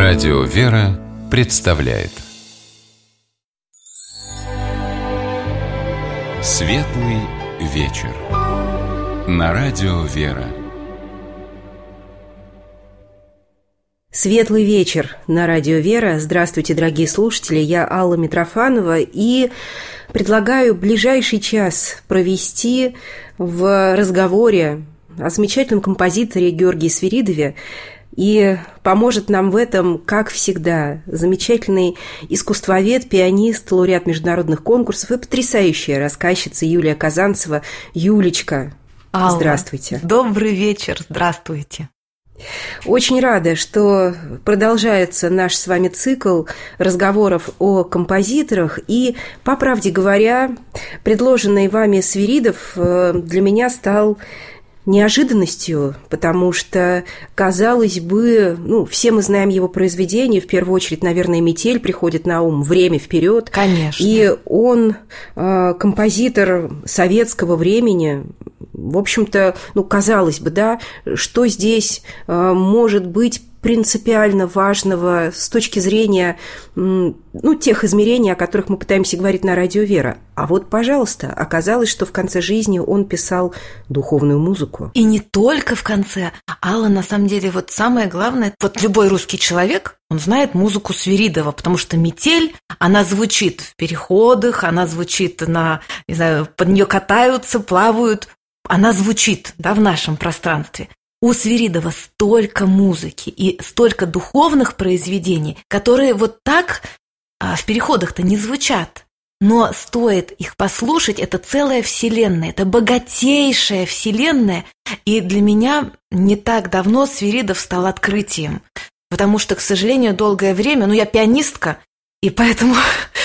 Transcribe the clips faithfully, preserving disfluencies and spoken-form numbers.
Радио «Вера» представляет Светлый вечер на Радио «Вера». Светлый вечер на Радио «Вера». Здравствуйте, дорогие слушатели, я Алла Митрофанова и предлагаю ближайший час провести в разговоре о замечательном композиторе Георгии Свиридове. И поможет нам в этом, как всегда, замечательный искусствовед, пианист, лауреат международных конкурсов и потрясающая рассказчица Юлия Казанцева. Юлечка, Алла, здравствуйте. Добрый вечер, здравствуйте. Очень рада, что продолжается наш с вами цикл разговоров о композиторах. И, по правде говоря, предложенный вами Свиридов для меня стал неожиданностью, потому что, казалось бы, ну, все мы знаем его произведения, в первую очередь, наверное, «Метель» приходит на ум, «Время вперед». Конечно. И он э, композитор советского времени. В общем-то, ну, казалось бы, да, что здесь э, может быть принципиально важного с точки зрения, ну, тех измерений, о которых мы пытаемся говорить на Радио «Вера». А вот, пожалуйста, оказалось, что в конце жизни он писал духовную музыку. И не только в конце. Алла, на самом деле, вот самое главное, вот любой русский человек, он знает музыку Свиридова, потому что «Метель», она звучит в переходах, она звучит на, не знаю, под нее катаются, плавают, она звучит, да, в нашем пространстве. У Свиридова столько музыки и столько духовных произведений, которые вот так а, в переходах-то не звучат. Но стоит их послушать, это целая вселенная, это богатейшая вселенная. И для меня не так давно Свиридов стал открытием. Потому что, к сожалению, долгое время, ну, я пианистка, и поэтому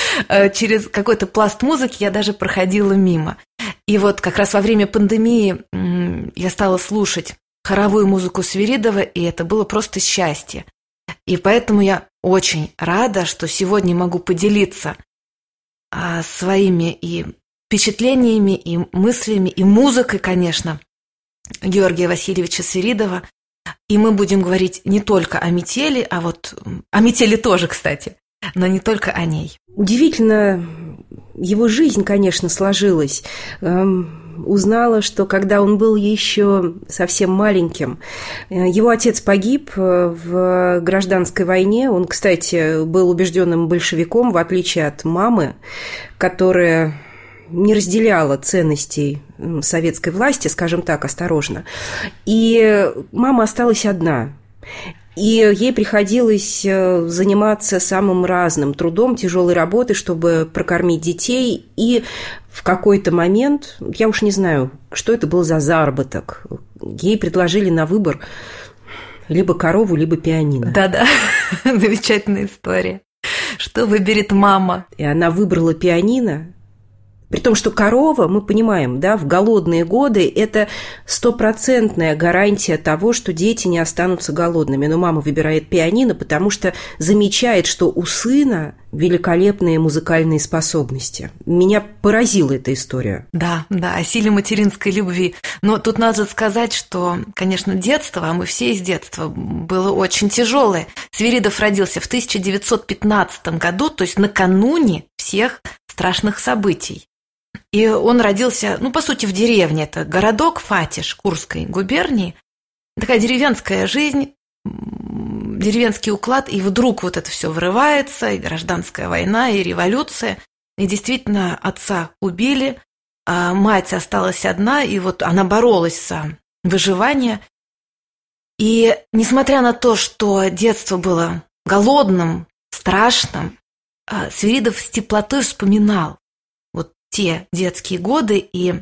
через какой-то пласт музыки я даже проходила мимо. И вот как раз во время пандемии я стала слушать хоровую музыку Свиридова, и это было просто счастье. И поэтому я очень рада, что сегодня могу поделиться а, своими и впечатлениями, и мыслями, и музыкой, конечно, Георгия Васильевича Свиридова. И мы будем говорить не только о «Метели», а вот о «Метели» тоже, кстати, но не только о ней. Удивительно, его жизнь, конечно, сложилась. Узнала, что когда он был еще совсем маленьким, его отец погиб в гражданской войне. Он, кстати, был убежденным большевиком, в отличие от мамы, которая не разделяла ценностей советской власти, скажем так, осторожно. И мама осталась одна. И ей приходилось заниматься самым разным трудом, тяжелой работой, чтобы прокормить детей. И в какой-то момент, я уж не знаю, что это был за заработок, ей предложили на выбор либо корову, либо пианино. Да-да, замечательная история. Что выберет мама? И она выбрала пианино. При том, что корова, мы понимаем, да, в голодные годы это стопроцентная гарантия того, что дети не останутся голодными. Но мама выбирает пианино, потому что замечает, что у сына великолепные музыкальные способности. Меня поразила эта история. Да, да, о силе материнской любви. Но тут надо сказать, что, конечно, детство, а мы все из детства, было очень тяжелое. Свиридов родился в тысяча девятьсот пятнадцатом году, то есть накануне всех страшных событий. И он родился, ну, по сути, в деревне. Это городок Фатиш Курской губернии. Такая деревенская жизнь, деревенский уклад. И вдруг вот это все врывается, и гражданская война, и революция. И действительно, отца убили, а мать осталась одна, и вот она боролась за выживание. И несмотря на то, что детство было голодным, страшным, Свиридов с теплотой вспоминал те детские годы и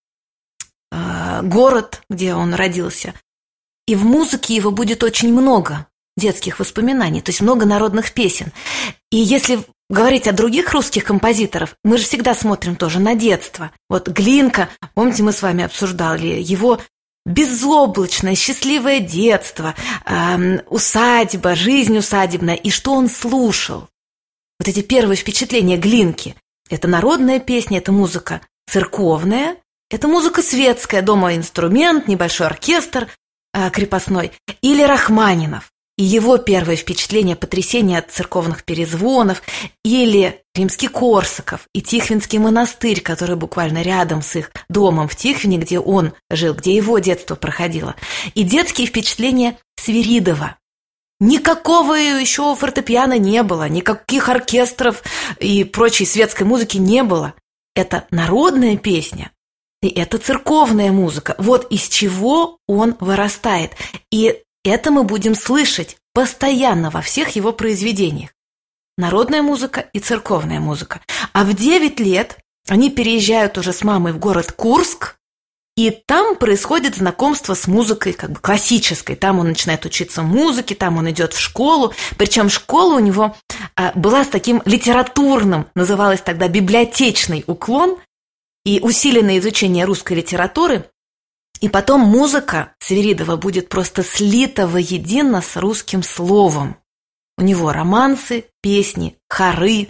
э, город, где он родился. И в музыке его будет очень много детских воспоминаний, то есть много народных песен. И если говорить о других русских композиторов, мы же всегда смотрим тоже на детство. Вот Глинка, помните, мы с вами обсуждали его безоблачное, счастливое детство, э, усадьба, жизнь усадебная, и что он слушал. Вот эти первые впечатления Глинки. Это народная песня, это музыка церковная, это музыка светская, дома инструмент, небольшой оркестр э, крепостной, или Рахманинов. И его первое впечатление – потрясение от церковных перезвонов, или римский Корсаков и Тихвинский монастырь, который буквально рядом с их домом в Тихвине, где он жил, где его детство проходило, и детские впечатления Свиридова. Никакого еще фортепиано не было, никаких оркестров и прочей светской музыки не было. Это народная песня, и это церковная музыка. Вот из чего он вырастает. И это мы будем слышать постоянно во всех его произведениях. Народная музыка и церковная музыка. А в девять лет они переезжают уже с мамой в город Курск, и там происходит знакомство с музыкой как бы классической. Там он начинает учиться музыке, там он идет в школу. Причем школа у него а, была с таким литературным, называлась тогда библиотечный уклон, и усиленное изучение русской литературы. И потом музыка Свиридова будет просто слита воедино с русским словом. У него романсы, песни, хоры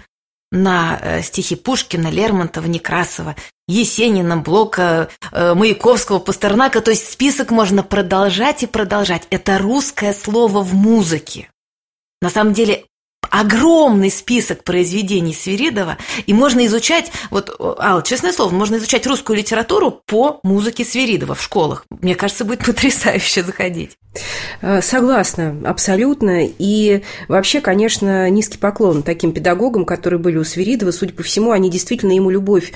на стихи Пушкина, Лермонтова, Некрасова, Есенина, Блока, Маяковского, Пастернака. То есть список можно продолжать и продолжать. Это русское слово в музыке. На самом деле огромный список произведений Свиридова, и можно изучать, вот, Алла, честное слово, можно изучать русскую литературу по музыке Свиридова в школах. Мне кажется, будет потрясающе заходить. Согласна, абсолютно. И вообще, конечно, низкий поклон таким педагогам, которые были у Свиридова. Судя по всему, они действительно ему любовь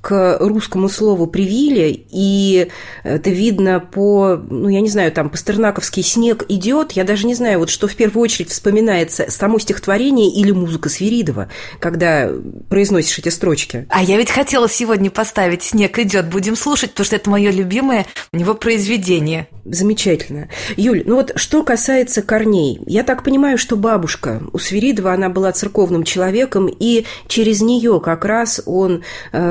к русскому слову привили, и это видно по, ну, я не знаю, там, пастернаковский «Снег идет», я даже не знаю, вот что в первую очередь вспоминается, само стихотворение или музыка Свиридова, когда произносишь эти строчки. А я ведь хотела сегодня поставить «Снег идет», будем слушать, потому что это мое любимое у него произведение. Замечательно. Юль, ну вот что касается корней, я так понимаю, что бабушка у Свиридова, она была церковным человеком, и через нее как раз он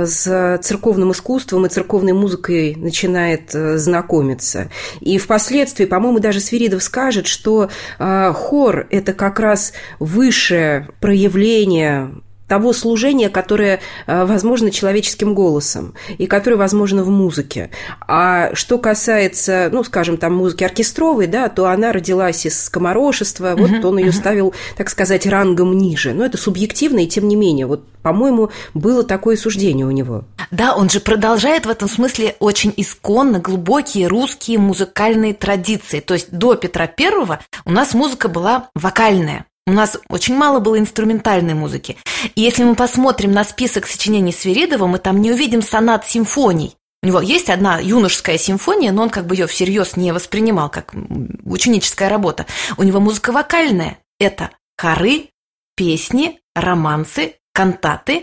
с церковным искусством и церковной музыкой начинает знакомиться. И впоследствии, по-моему, даже Свиридов скажет, что хор – это как раз высшее проявление того служения, которое возможно человеческим голосом и которое возможно в музыке. А что касается, ну, скажем, там, музыки оркестровой, да, то она родилась из скоморошества, uh-huh, вот он ее uh-huh. ставил, так сказать, рангом ниже. Но это субъективно, и тем не менее, вот, по-моему, было такое суждение у него. Да, он же продолжает в этом смысле очень исконно глубокие русские музыкальные традиции. То есть до Петра Первого у нас музыка была вокальная. У нас очень мало было инструментальной музыки. И если мы посмотрим на список сочинений Свиридова, мы там не увидим сонат симфоний. У него есть одна юношеская симфония, но он как бы ее всерьез не воспринимал, как ученическая работа. У него музыка вокальная. Это хоры, песни, романсы, кантаты.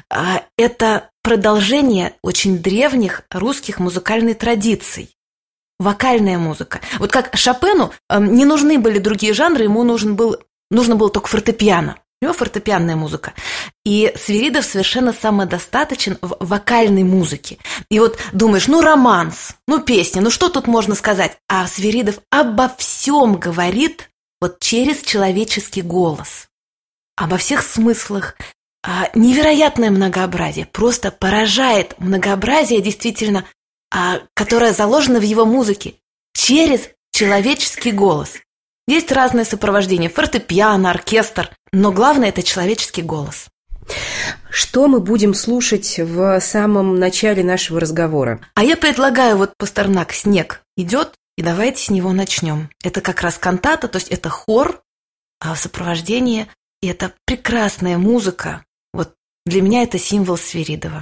Это продолжение очень древних русских музыкальных традиций. Вокальная музыка. Вот как Шопену не нужны были другие жанры, ему нужен был Нужно было только фортепиано. У него фортепианная музыка. И Свиридов совершенно самодостаточен в вокальной музыке. И вот думаешь, ну романс, ну песня, ну что тут можно сказать? А Свиридов обо всем говорит вот через человеческий голос. Обо всех смыслах. Невероятное многообразие. Просто поражает многообразие действительно, которое заложено в его музыке через человеческий голос. Есть разные сопровождения – фортепиано, оркестр, но главное – это человеческий голос. Что мы будем слушать в самом начале нашего разговора? А я предлагаю вот Пастернак «Снег идет», и давайте с него начнем. Это как раз кантата, то есть это хор, а в сопровождении, и это прекрасная музыка. Вот для меня это символ Свиридова.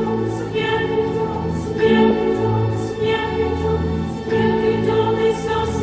Снег идет, снег идет, снег идет, и все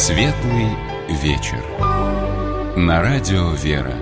Светлый вечер. На радио «Вера».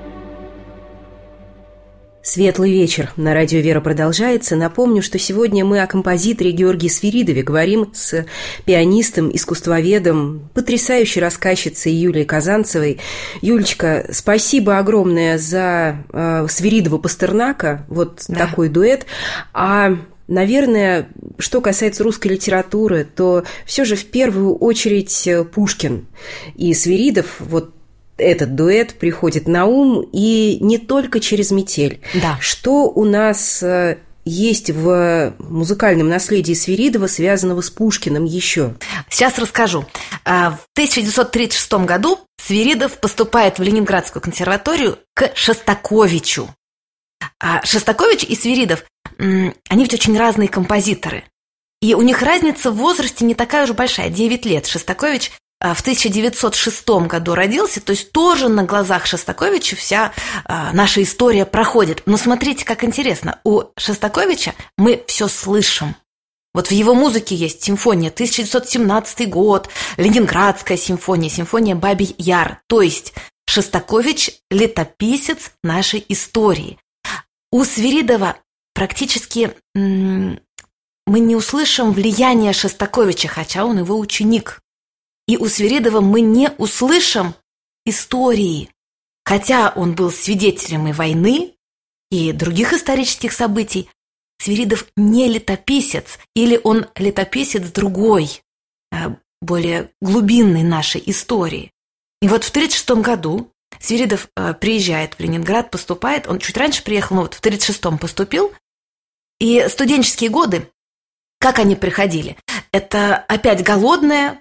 Светлый вечер. На радио «Вера» продолжается. Напомню, что сегодня мы о композиторе Георгии Свиридове говорим с пианистом, искусствоведом, потрясающей рассказчицей Юлией Казанцевой. Юлечка, спасибо огромное за э, Свиридова-Пастернака, вот да. Такой дуэт. А, наверное, что касается русской литературы, то все же в первую очередь Пушкин и Свиридов, вот этот дуэт приходит на ум, и не только через метель. Да. Что у нас есть в музыкальном наследии Свиридова, связанного с Пушкиным еще? Сейчас расскажу. В тысяча девятьсот тридцать шестом году Свиридов поступает в Ленинградскую консерваторию к Шостаковичу. Шостакович и Свиридов, они ведь очень разные композиторы. И у них разница в возрасте не такая уж большая, девять лет. Шостакович в тысяча девятьсот шестом году родился, то есть тоже на глазах Шостаковича вся а, наша история проходит. Но смотрите, как интересно, у Шостаковича мы все слышим. Вот в его музыке есть симфония тысяча девятьсот семнадцатый год, Ленинградская симфония, симфония «Бабий Яр». То есть Шостакович – летописец нашей истории. У Свиридова практически м- мы не услышим влияния Шостаковича, хотя он его ученик. И у Свиридова мы не услышим истории, хотя он был свидетелем и войны, и других исторических событий. Свиридов не летописец, или он летописец другой, более глубинной нашей истории. И вот в тысяча девятьсот тридцать шестом году Свиридов приезжает в Ленинград, поступает, он чуть раньше приехал, но вот в тысяча девятьсот тридцать шестом поступил, и студенческие годы, как они приходили, это опять голодное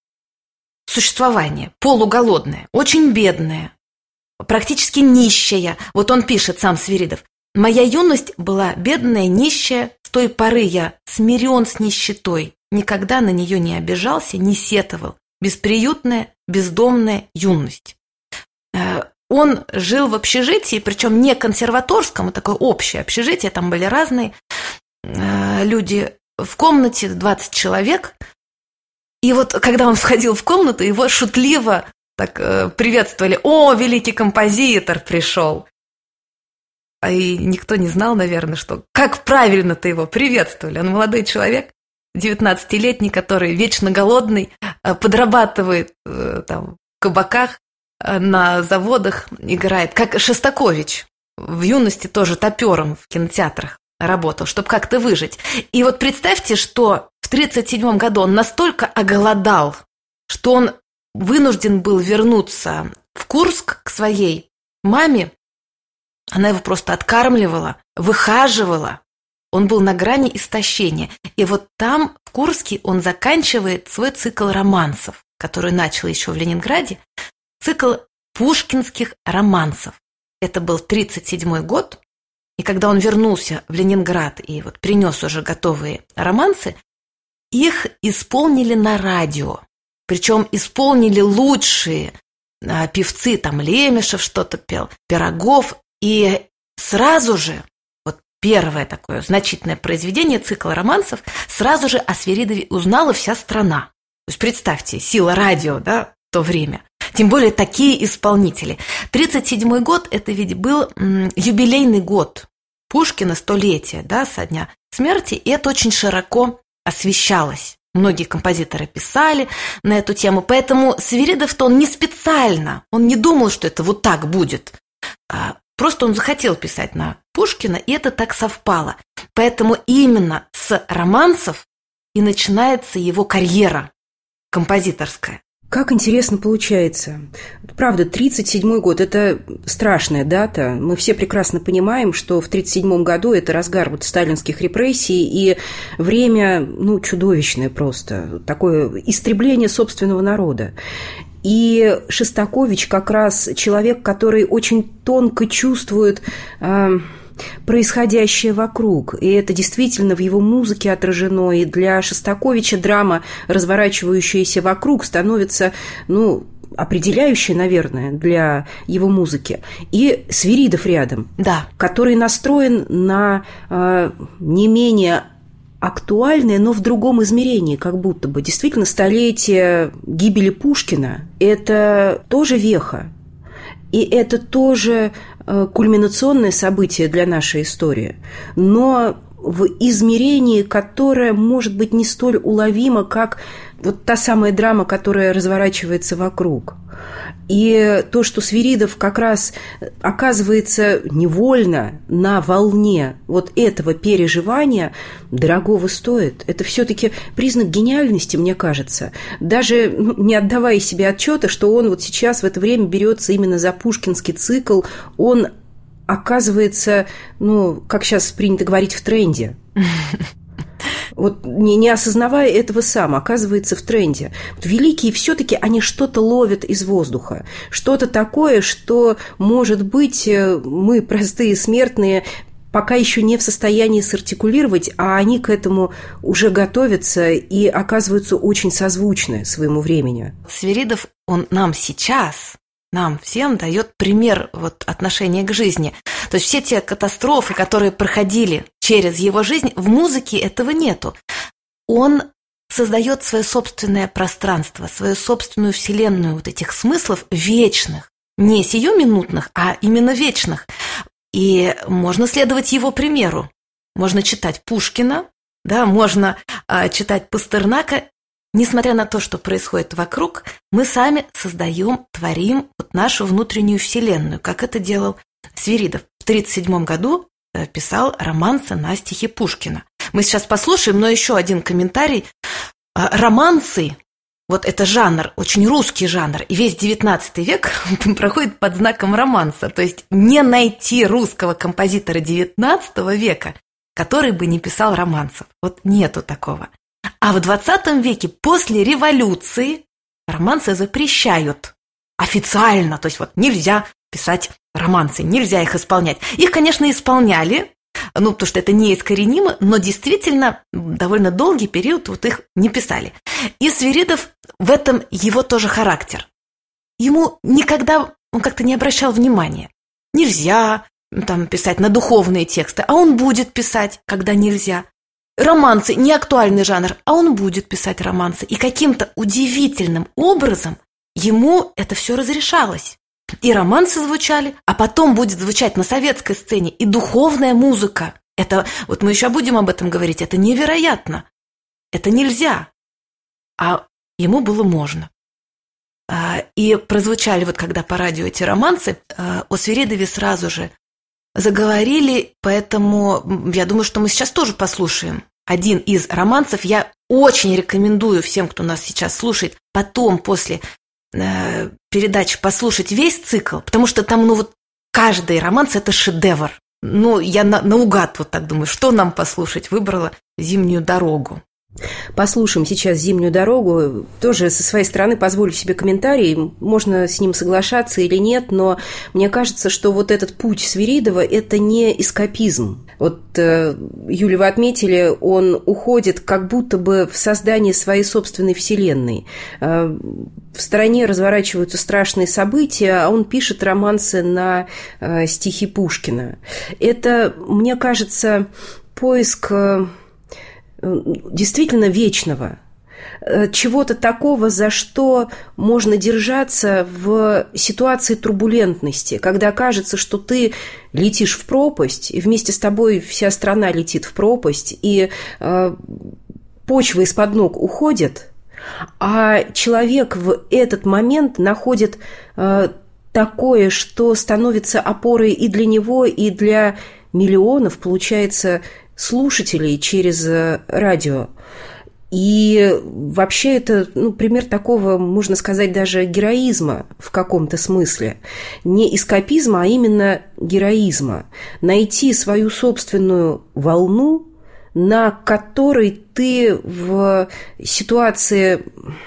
существование, полуголодное, очень бедное, практически нищая. Вот он пишет, сам Свиридов: «Моя юность была бедная, нищая, с той поры я смирен с нищетой, никогда на нее не обижался, не сетовал, бесприютная, бездомная юность». Он жил в общежитии, причем не консерваторском, а такое общее общежитие, там были разные люди, в комнате двадцать человек. И вот когда он входил в комнату, его шутливо так э, приветствовали: «О, великий композитор пришел!» И никто не знал, наверное, что как правильно-то его приветствовали. Он молодой человек, девятнадцатилетний, который вечно голодный, э, подрабатывает э, там, в кабаках, э, на заводах играет, как Шостакович. В юности тоже топером в кинотеатрах работал, чтобы как-то выжить. И вот представьте, что в тридцать седьмом году он настолько оголодал, что он вынужден был вернуться в Курск к своей маме. Она его просто откармливала, выхаживала. Он был на грани истощения. И вот там, в Курске, он заканчивает свой цикл романсов, который начал еще в Ленинграде, цикл пушкинских романсов. Это был тридцать седьмой год. И когда он вернулся в Ленинград и вот принес уже готовые романсы, их исполнили на радио. Причем исполнили лучшие а, певцы, там Лемешев что-то пел, Пирогов. И сразу же, вот первое такое значительное произведение цикла романсов, сразу же о Свиридове узнала вся страна. То есть представьте, сила радио, да, в то время. Тем более такие исполнители. тридцать седьмой год – это ведь был м, юбилейный год Пушкина, столетие, да, со дня смерти, и это очень широко освещалось. Многие композиторы писали на эту тему, поэтому Свиридов-то он не специально, он не думал, что это вот так будет. Просто он захотел писать на Пушкина, и это так совпало. Поэтому именно с романсов и начинается его карьера композиторская. Как интересно получается. Правда, тридцать седьмой год – это страшная дата. Мы все прекрасно понимаем, что в тридцать седьмом году это разгар вот сталинских репрессий и время, ну, чудовищное просто. Такое истребление собственного народа. И Шостакович как раз человек, который очень тонко чувствует э, происходящее вокруг. И это действительно в его музыке отражено. И для Шостаковича драма, разворачивающаяся вокруг, становится, ну, определяющей, наверное, для его музыки. И Свиридов рядом, да, который настроен на э, не менее актуальное, но в другом измерении, как будто бы. Действительно, столетие гибели Пушкина – это тоже веха. И это тоже кульминационное событие для нашей истории. Но в измерении, которое может быть не столь уловимо, как вот та самая драма, которая разворачивается вокруг. И то, что Свиридов как раз оказывается невольно на волне вот этого переживания, дорогого стоит. Это все-таки признак гениальности, мне кажется. Даже не отдавая себе отчета, что он вот сейчас в это время берется именно за пушкинский цикл, он оказывается, ну, как сейчас принято говорить, в тренде. Вот не, не осознавая этого сам, оказывается в тренде. Вот великие все-таки они что-то ловят из воздуха, что-то такое, что, может быть, мы, простые смертные, пока еще не в состоянии сартикулировать, а они к этому уже готовятся и оказываются очень созвучны своему времени. Свиридов, он нам сейчас... нам всем дает пример вот отношения к жизни. То есть все те катастрофы, которые проходили через его жизнь, в музыке этого нету. Он создает свое собственное пространство, свою собственную вселенную вот этих смыслов вечных, не сиюминутных, а именно вечных. И можно следовать его примеру. Можно читать Пушкина, да, можно а, читать Пастернака. Несмотря на то, что происходит вокруг, мы сами создаем, творим вот нашу внутреннюю вселенную, как это делал Свиридов. В тридцать седьмом году писал романсы на стихи Пушкина. Мы сейчас послушаем, но еще один комментарий. Романсы, вот это жанр, очень русский жанр, и весь девятнадцатый век проходит под знаком романса. То есть не найти русского композитора девятнадцатого века, который бы не писал романсов. Вот нету такого. А в двадцатом веке, после революции, романсы запрещают официально. То есть вот нельзя писать романсы, нельзя их исполнять. Их, конечно, исполняли, ну, потому что это неискоренимо, но действительно довольно долгий период вот их не писали. И Свиридов, в этом его тоже характер. Ему никогда, он как-то не обращал внимания. Нельзя там писать на духовные тексты, а он будет писать, когда нельзя. Романсы – не актуальный жанр, а он будет писать романсы. И каким-то удивительным образом ему это все разрешалось. И романсы звучали, а потом будет звучать на советской сцене и духовная музыка. Это, вот мы еще будем об этом говорить, это невероятно. Это нельзя. А ему было можно. И прозвучали, вот когда по радио эти романсы, о Свиридове сразу же заговорили, поэтому я думаю, что мы сейчас тоже послушаем один из романсов. Я очень рекомендую всем, кто нас сейчас слушает, потом, после э, передачи послушать весь цикл, потому что там, ну вот, каждый романс – это шедевр. Ну, я на, наугад вот так думаю, что нам послушать, выбрала «Зимнюю дорогу». Послушаем сейчас «Зимнюю дорогу». Тоже со своей стороны позволю себе комментарий. Можно с ним соглашаться или нет, но мне кажется, что вот этот путь Свиридова – это не эскапизм. Вот, э, Юля, вы отметили, он уходит как будто бы в создание своей собственной вселенной. Э, в стране разворачиваются страшные события, а он пишет романсы на э, стихи Пушкина. Это, мне кажется, поиск... Э, действительно вечного, чего-то такого, за что можно держаться в ситуации турбулентности, когда кажется, что ты летишь в пропасть, и вместе с тобой вся страна летит в пропасть, и э, почва из-под ног уходит, а человек в этот момент находит э, такое, что становится опорой и для него, и для миллионов, получается, слушателей через радио. И вообще это, ну, пример такого, можно сказать, даже героизма в каком-то смысле. Не эскапизма, а именно героизма. Найти свою собственную волну, на которой ты в ситуации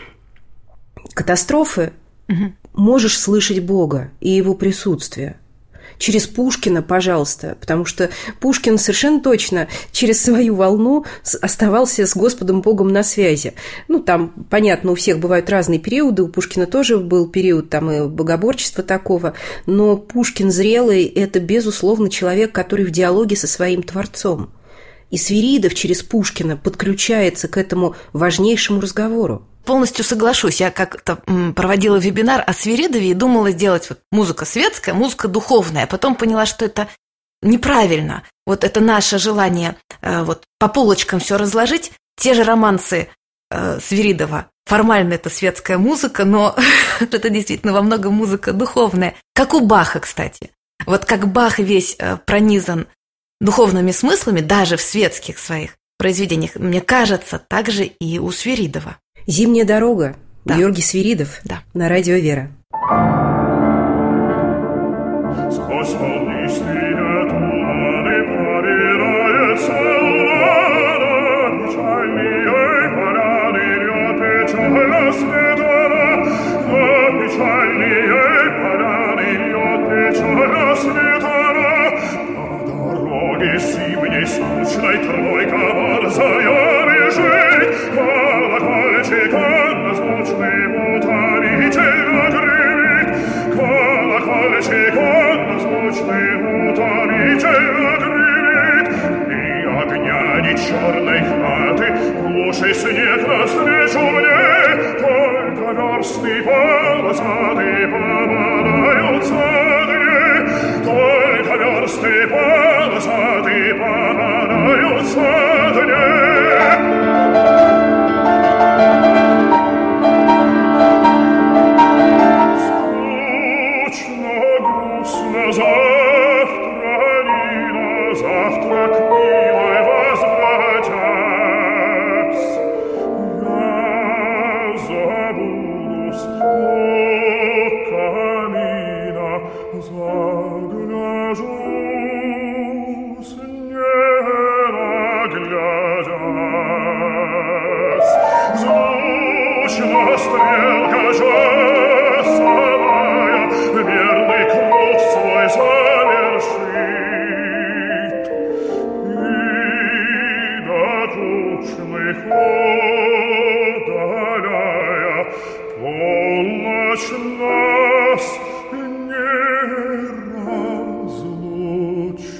катастрофы угу. можешь слышать Бога и Его присутствие. Через Пушкина, пожалуйста, потому что Пушкин совершенно точно через свою волну оставался с Господом Богом на связи. Ну, там, понятно, у всех бывают разные периоды, у Пушкина тоже был период там и богоборчества такого, но Пушкин зрелый – это, безусловно, человек, который в диалоге со своим Творцом. и Свиридов через Пушкина подключается к этому важнейшему разговору. Полностью соглашусь. Я как-то проводила вебинар о Свиридове и думала сделать вот музыка светская, музыка духовная. А потом поняла, что это неправильно. Вот это наше желание э, вот по полочкам все разложить. Те же романсы э, Свиридова. Формально это светская музыка, но это действительно во многом музыка духовная. Как у Баха, кстати. Вот как Бах весь э, пронизан духовными смыслами, даже в светских своих произведениях, мне кажется, так же и у Свиридова. «Зимняя дорога», да. Георгий Свиридов, да. На радио «Вера». Сквозь волнистые туманы пробирается луна, печальнее поляны льет печаль светора, но печальнее поляны льет печаль светора. По дороге зимней скучной тройка борзая бежит, колокольчиком звучным утомительно гремит, колокольчиком звучным утомительно гремит, и огня ни черной хаты, глуши снег навстречу мне, только версты полосатые попадаются мне, только версты полосатые попадаются мне. Завтра, Нина, завтра к милой возвратясь, я забудусь у камина, загляжусь, не наглядясь. Звучно стрелка часовая, верный круг свой завершит, и докучных удаляя, полночь нас не разлучит.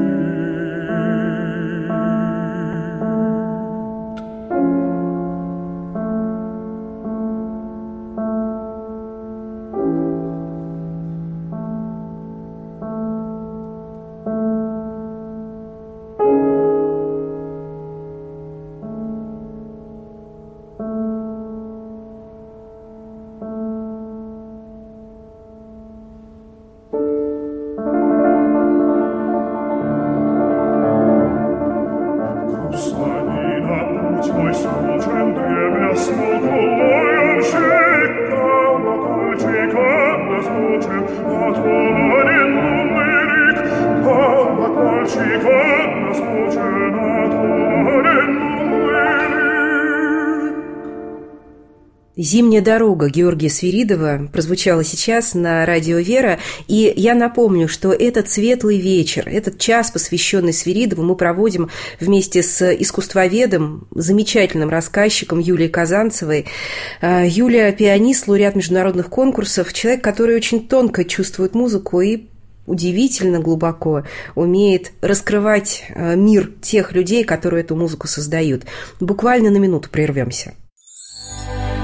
«Зимняя дорога» Георгия Свиридова прозвучала сейчас на радио «Вера». И я напомню, что этот светлый вечер, этот час, посвященный Свиридову, мы проводим вместе с искусствоведом, замечательным рассказчиком Юлией Казанцевой. Юлия – пианист, лауреат международных конкурсов, человек, который очень тонко чувствует музыку и удивительно глубоко умеет раскрывать мир тех людей, которые эту музыку создают. Буквально на минуту прервемся.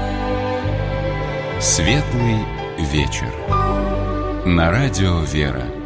Светлый вечер. На радио «Вера».